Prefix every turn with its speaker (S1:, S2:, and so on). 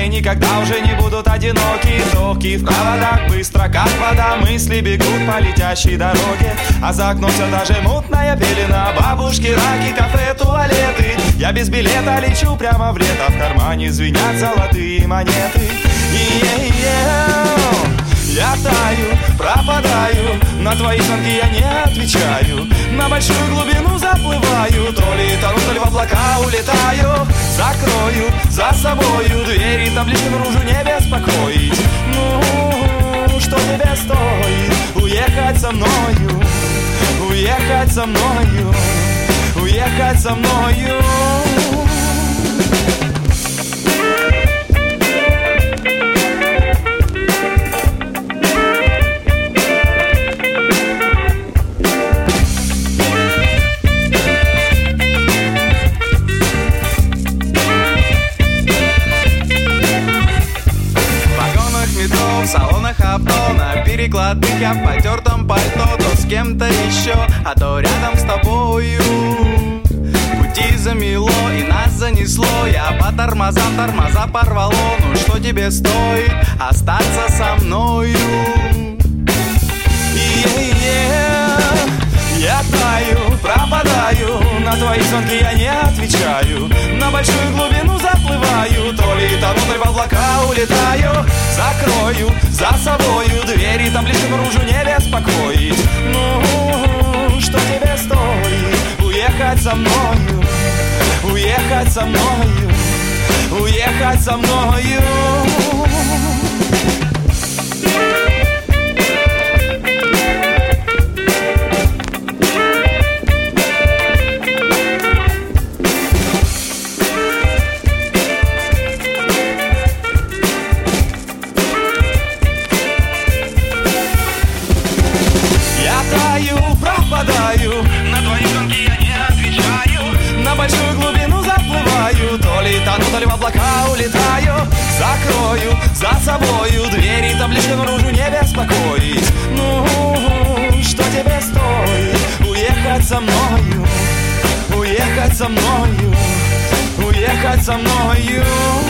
S1: мы никогда уже не будут одиноки. Токи в проводах, быстро как вода, мысли бегут по летящей дороге. А за окном все та же мутная пелена. Бабушки, раки, кафе, туалеты. Я без билета лечу прямо в лето. В кармане звенят золотые монеты. Я таю, пропадаю, на твои звонки я не отвечаю. На большую глубину заплываю, то ли тону, то ли в облака улетаю. Закрою за собою двери, там лишь наружу не беспокоить. Ну, что тебе стоит уехать со мною, уехать со мною, уехать со мною.
S2: В салонах авто, на перекладных я в потертом пальто. То с кем-то еще, а то рядом с тобою. Пути замело и нас занесло. Я по тормозам, тормоза порвало. Ну что тебе стоит остаться со мною?
S1: Я таю, пропадаю, на твои звонки я не отвечаю. На большую глубину заплываю, то ли тону, то ли в облака улетаю. Закрою за собою двери, там лишь наружу не беспокоить. Ну, что тебе стоит уехать со мною, уехать со мною, уехать со мною. Пропадаю, на твои звонки я не отвечаю. На большую глубину заплываю, то ли тону, то ли в облака улетаю. Закрою за собою двери, там лишь наружу не беспокоить. Ну, что тебе стоит уехать со мною, уехать со мною, уехать со мною.